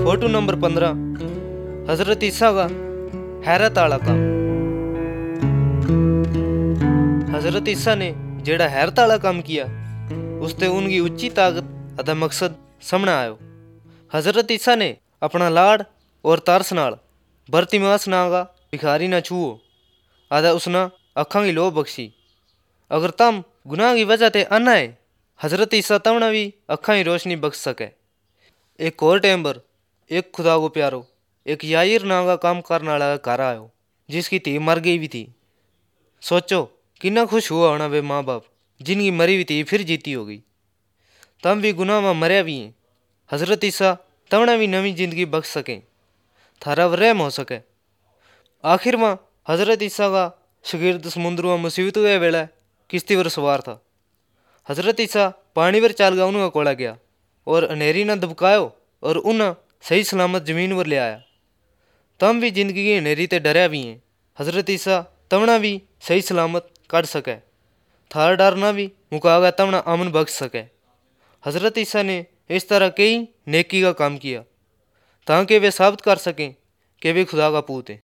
Photo number 15 हजरत ईसा का हैरत आला काम। हजरत ईसा ने जेड़ा हैरत आला काम किया उसते उनकी उच्ची ताकत अदा मकसद सामने आयो। हजरत ईसा ने अपना लाड़ और तरस नाल बरतिमास ना का भिखारी ना छुओ आदा उसना अखा की लो बख्शी। अगर तम गुनाह की वजह ते अन्ना है हजरत ईसा तमना भी अखा की रोशनी बख्श सके। एक और टाइम पर एक खुदा को प्यारो एक याईर नाम का काम करने वाला घर आयो जिसकी धी मर गई भी थी। सोचो कितना खुश हुआ होना वे माँ बाप जिनकी मरी हुई थी फिर जीती हो गई। तम भी गुनाह में मरया भी हैं। हजरत ईसा तमने भी नवी जिंदगी बख्श सकें, थारा रहम हो सके। आखिर में हजरत ईसा का शगिर्द समुद्रों में मुसीबत हुए वेला किश्ती पर सवार था। हजरत ईसा पानी पर चाल गया उनका कोड़ा गया और अनेरी ने दबकायो और उन्हें सही सलामत जमीन पर ले आया। तम भी जिंदगी की अनेरी ते डरया भी हैं। हजरत ईसा तमना भी सही सलामत काट सके, थार डर ना भी मुकागा तमना अमन बख्श सके। हजरत ईसा ने इस तरह कई नेकी का काम किया ताकि वे साबित कर सकें कि वे खुदा का पूत हैं।